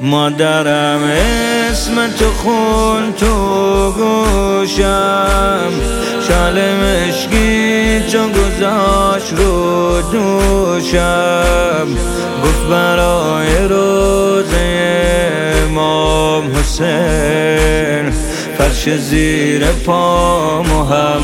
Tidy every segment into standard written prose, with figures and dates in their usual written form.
مادرم اسم تو خون تو گوشم، شال مشکی چون گذاشت رو دوشم. گفت برای روزه امام حسین فرش زیر پامو هم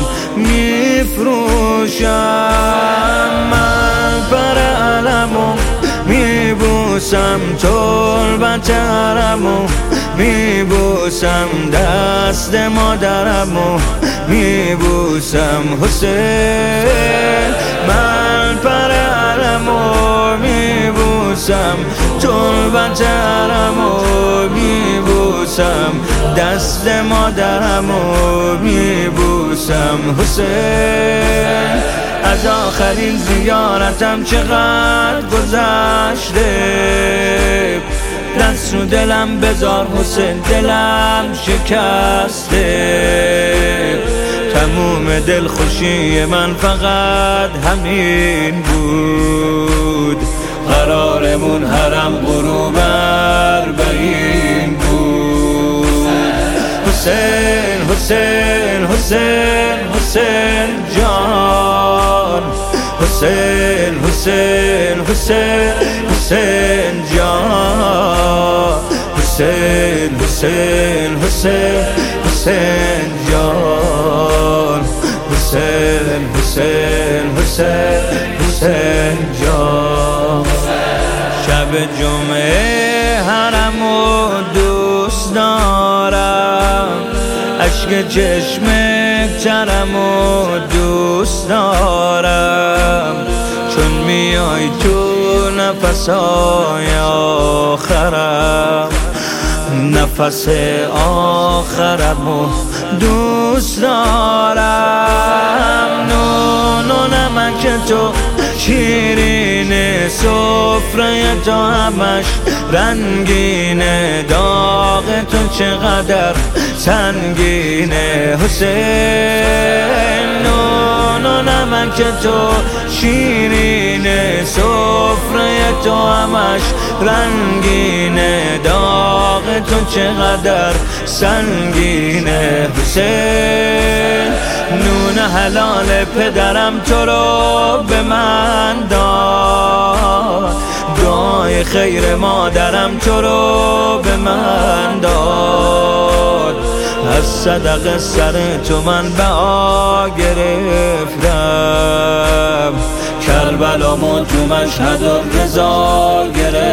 میفروشم. من پر علمو میبوسم، تربت حرمو میبوسم، دست مادرمو میبوسم. حسین من پر علمو میبوسم، تربت حرمو میبوسم، دست مادرمو میبوسم. حسین از آخرین زیارتم چقدر گذشته، دست رو دلم بذار حسین، دلم شکسته. تموم دلخوشی من فقط همین بود، قرارمون حرم غروب اربعین بود. حسین حسین حسین حسین جان، حسین حسین حسین حسین جان، حسین حسین حسین حسین جان، حسین حسین حسین حسین جان. شب جمعه حرمو دوست دارم، اشک چشم ترمو دوست دارم، چون میای تو نفسای آخرم، نفس آخرمو دوست دارم. نون و نمک تو شیرین، سفره تو همش رنگینه، داغ تو چقدر سنگینه. حسین نون و نمک تو شیرینه، سفره تو همش رنگینه، داغ تو چقدر سنگینه. حسین نون حلال پدرم تو رو به من داد، دعای خیر مادرم تو رو به من داد، از صدقه سر تو من بها گرفتم، کربلامو تو مشهد و رضا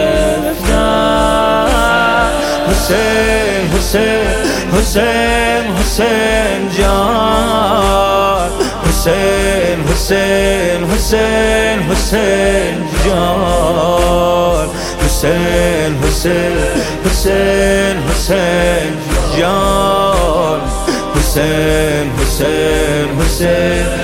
گرفتم. حسین حسین حسین حسین جان، حسین حسین حسین حسین جان، حسین حسین حسین حسین جان، حسین حسین حسین